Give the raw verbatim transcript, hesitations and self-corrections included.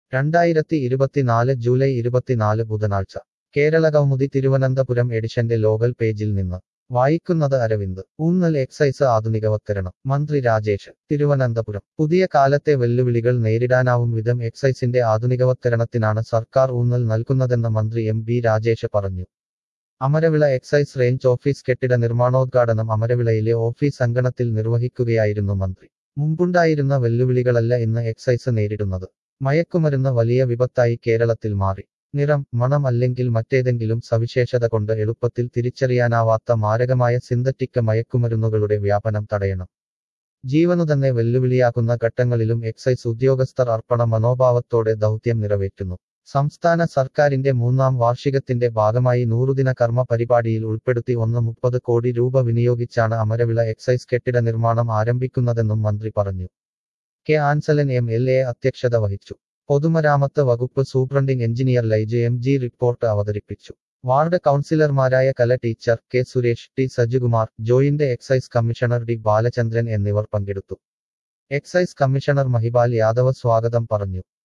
രണ്ടായിരത്തി ഇരുപത്തിനാല് ജൂലൈ ഇരുപത്തിനാല് ബുധനാഴ്ച കേരള കൗമുദി തിരുവനന്തപുരം എഡിഷന്റെ ലോകൽ പേജിൽ നിന്ന് വായിക്കുന്നത് അരവിന്ദ്. ഊന്നൽ എക്സൈസ് ആധുനികവത്കരണം. മന്ത്രി രാജേഷ്. തിരുവനന്തപുരം. പുതിയ കാലത്തെ വെല്ലുവിളികൾ നേരിടാനാവും വിധം എക്സൈസിന്റെ ആധുനികവത്കരണത്തിനാണ് സർക്കാർ ഊന്നൽ നൽകുന്നതെന്ന് മന്ത്രി എം ബി രാജേഷ് പറഞ്ഞു. അമരവിള എക്സൈസ് റേഞ്ച് ഓഫീസ് കെട്ടിട നിർമ്മാണോദ്ഘാടനം അമരവിളയിലെ ഓഫീസ് അങ്കണത്തിൽ നിർവഹിക്കുകയായിരുന്നു മന്ത്രി. മുമ്പുണ്ടായിരുന്ന വെല്ലുവിളികളല്ല ഇന്ന് എക്സൈസ് നേരിടുന്നത്. മയക്കുമരുന്ന് വലിയ വിപത്തായി കേരളത്തിൽ മാറി. നിറം, മണം അല്ലെങ്കിൽ മറ്റേതെങ്കിലും സവിശേഷത കൊണ്ട് എളുപ്പത്തിൽ തിരിച്ചറിയാനാവാത്ത മാരകമായ സിന്തറ്റിക് മയക്കുമരുന്നുകളുടെ വ്യാപനം തടയണം. ജീവനുതന്നെ വെല്ലുവിളിയാക്കുന്ന ഘട്ടങ്ങളിലും എക്സൈസ് ഉദ്യോഗസ്ഥർ അർപ്പണ മനോഭാവത്തോടെ ദൗത്യം നിറവേറ്റുന്നു. സംസ്ഥാന സർക്കാരിന്റെ മൂന്നാം വാർഷികത്തിന്റെ ഭാഗമായി നൂറുദിന കർമ്മ പരിപാടിയിൽ ഉൾപ്പെടുത്തി ഒന്ന് മുപ്പത് കോടി രൂപ വിനിയോഗിച്ചാണ് അമരവിള എക്സൈസ് കെട്ടിട നിർമ്മാണം ആരംഭിക്കുന്നതെന്നും മന്ത്രി പറഞ്ഞു. K Ansalan M L A അധ്യക്ഷത വഹിച്ചു. പൊതുമരാമത്ത് വകുപ്പ് superintending engineer Laij M G report അവതരിപ്പിച്ചു. വാർഡ് കൗൺസിലർമാരായ Kala teacher, K Suresh, T Sajikumar, joint excise commissioner D Balachandran എന്നിവർ പങ്കെടുത്തു. എക്സൈസ് കമ്മീഷണർ മഹിപാൽ യാദവ് സ്വാഗതം പറഞ്ഞു.